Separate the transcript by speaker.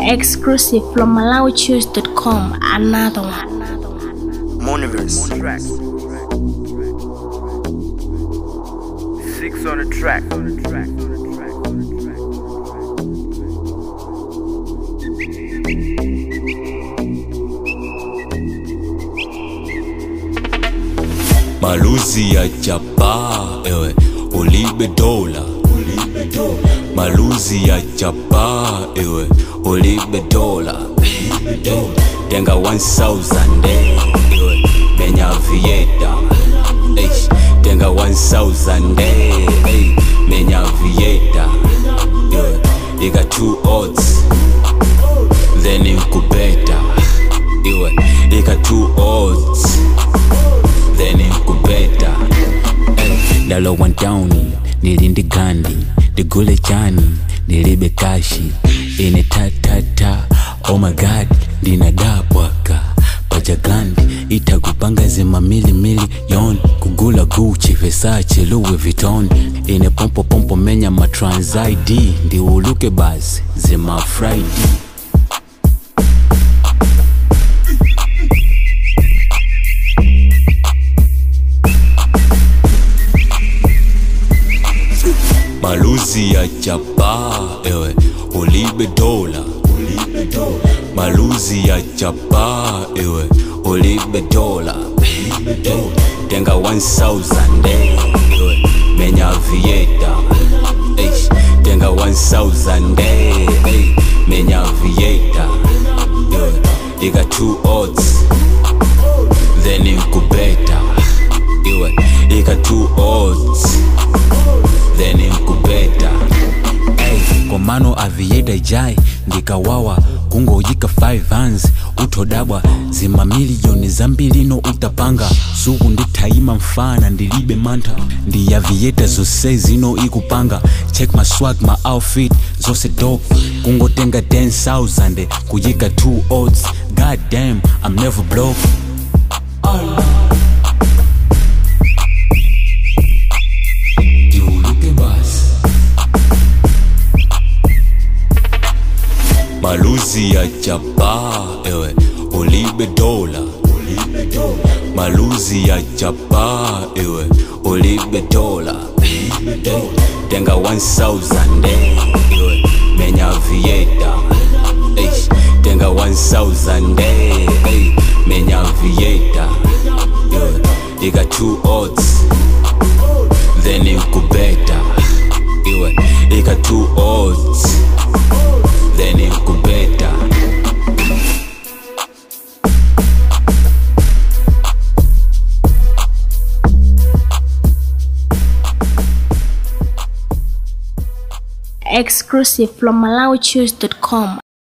Speaker 1: Exclusive from MalawiChoose.com. Another one.
Speaker 2: Mooniverse. 6 on the track.
Speaker 3: Maluzi ya chapa, ewe, ulibe dola. Maluzi ya chapa, ewe, ulibe dola. Tenga 1000, ewe, menya vieta. Tenga 1000, menya vieta. You got 2 odds, then incubate. You got 2 odds, then incubate. Dalo one downy, nilindi gandi, digule chani, nilibe kashi, ine ta, oh my god, dinadabwaka, pajagandi, itakupanga zima milion, kugula Gucci, Versace, Louis Vuitton, ine pompo menya ma trans ID, ndi uluke basi, zima Friday. Maluzi ya chapa, ewe, ulibe dola. Maluzi ya chapa, ewe, ulibe dola. Tenga 1000, ewe, menya vieta. Tenga 1000, menya vieta. You got 2 odds, then incubate. You got 2 odds, then incubate. Komano avieda jai, ndikawawa, kungo yika 5 hands, utodabwa, zima milioni zambilino utapanga, sugu nditaima mfana, ndilibe manta, ndi avieta zose zino ikupanga, check my swag, my outfit, zose dope, kungo tenga 10,000, kuyika 2 odds, god damn, I'm never broke. Maluzi ya chapa, ewe, ulibe dola. Maluzi ya chapa, ewe, ulibe dola. Tenga 1000, ewe, menya vieta. Tenga 1000, menya vieta. You got 2 odds, then incubate. You got 2 odds, then incubate.
Speaker 1: Exclusive from MalawiChoose.com.